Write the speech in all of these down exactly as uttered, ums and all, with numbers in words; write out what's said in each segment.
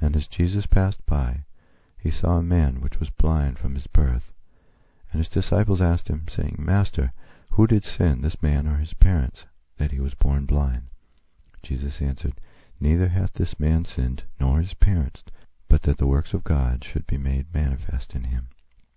And as Jesus passed by, he saw a man which was blind from his birth. And his disciples asked him, saying, Master, who did sin, this man or his parents, that he was born blind? Jesus answered, Neither hath this man sinned, nor his parents, but that the works of God should be made manifest in him.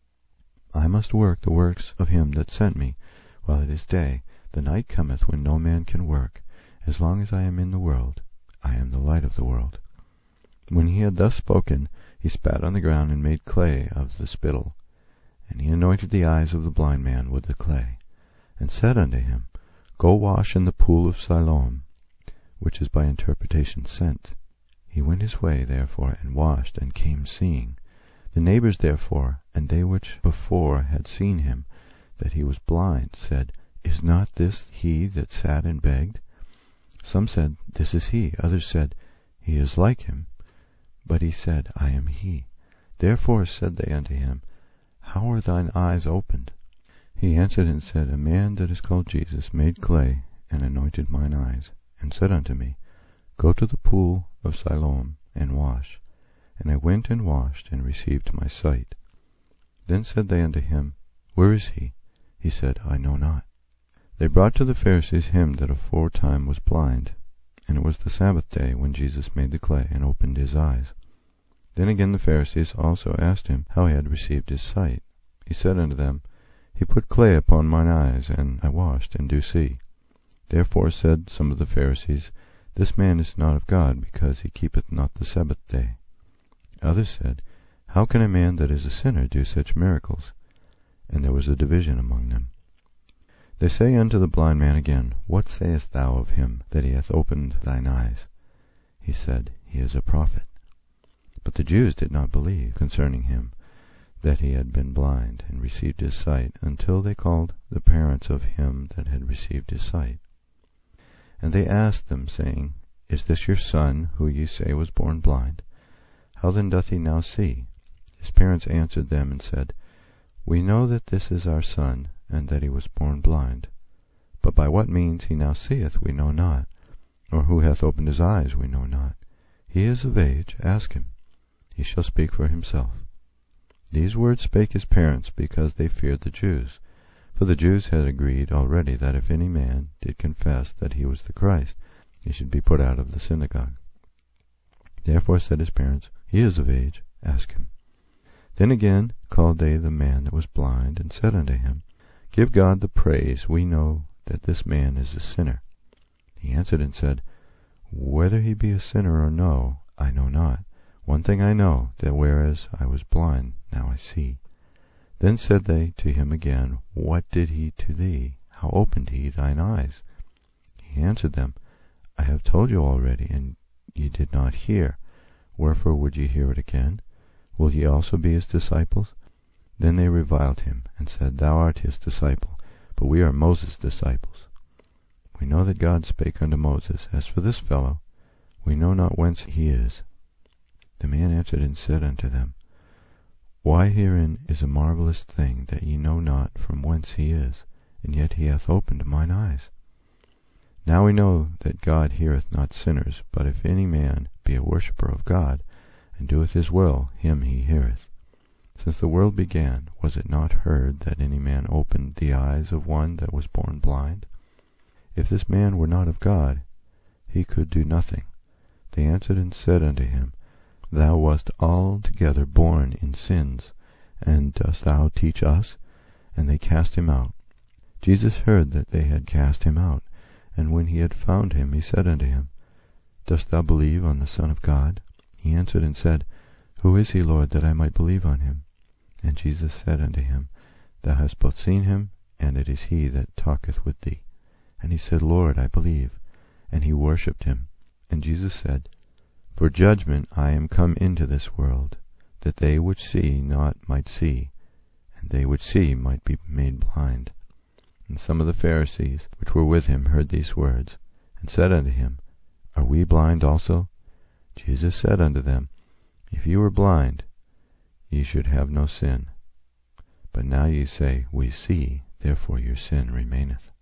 I must work the works of him that sent me, while it is day. The night cometh when no man can work. As long as I am in the world, I am the light of the world. When he had thus spoken, he spat on the ground and made clay of the spittle. And he anointed the eyes of the blind man with the clay, and said unto him, Go wash in the pool of Siloam, which is by interpretation sent. He went his way, therefore, and washed, and came seeing. The neighbors, therefore, and they which before had seen him, that he was blind, said, Is not this he that sat and begged? Some said, This is he. Others said, He is like him. But he said, I am he. Therefore said they unto him, How are thine eyes opened? He answered and said, A man that is called Jesus made clay, and anointed mine eyes, and said unto me, Go to the pool of Siloam, and wash. And I went and washed, and received my sight. Then said they unto him, Where is he? He said, I know not. They brought to the Pharisees him that aforetime was blind. And it was the Sabbath day, when Jesus made the clay, and opened his eyes. Then again the Pharisees also asked him how he had received his sight. He said unto them, He put clay upon mine eyes, and I washed, and do see. Therefore said some of the Pharisees, This man is not of God, because he keepeth not the Sabbath day. Others said, How can a man that is a sinner do such miracles? And there was a division among them. They say unto the blind man again, What sayest thou of him that he hath opened thine eyes? He said, He is a prophet. But the Jews did not believe concerning him that he had been blind, and received his sight, until they called the parents of him that had received his sight. And they asked them, saying, Is this your son, who ye say was born blind? How then doth he now see? His parents answered them and said, We know that this is our son, and that he was born blind. But by what means he now seeth we know not, or who hath opened his eyes we know not. He is of age, ask him. He shall speak for himself. These words spake his parents, because they feared the Jews. For the Jews had agreed already that if any man did confess that he was the Christ, he should be put out of the synagogue. Therefore said his parents, He is of age, ask him. Then again called they the man that was blind, and said unto him, Give God the praise, we know that this man is a sinner. He answered and said, Whether he be a sinner or no, I know not. One thing I know, that whereas I was blind, now I see. Then said they to him again, What did he to thee? How opened he thine eyes? He answered them, I have told you already, and ye did not hear. Wherefore would ye hear it again? Will ye also be his disciples? Then they reviled him, and said, Thou art his disciple, but we are Moses' disciples. We know that God spake unto Moses. As for this fellow, we know not whence he is. The man answered and said unto them, Why herein is a marvellous thing, that ye know not from whence he is, and yet he hath opened mine eyes. Now we know that God heareth not sinners, but if any man be a worshipper of God, and doeth his will, him he heareth. Since the world began, was it not heard that any man opened the eyes of one that was born blind? If this man were not of God, he could do nothing. They answered and said unto him, Thou wast altogether born in sins, and dost thou teach us? And they cast him out. Jesus heard that they had cast him out, and when he had found him, he said unto him, Dost thou believe on the Son of God? He answered and said, Who is he, Lord, that I might believe on him? And Jesus said unto him, Thou hast both seen him, and it is he that talketh with thee. And he said, Lord, I believe. And he worshipped him. And Jesus said, For judgment I am come into this world, that they which see not might see, and they which see might be made blind. And some of the Pharisees which were with him heard these words, and said unto him, Are we blind also? Jesus said unto them, If ye were blind, ye should have no sin. But now ye say, We see, therefore your sin remaineth.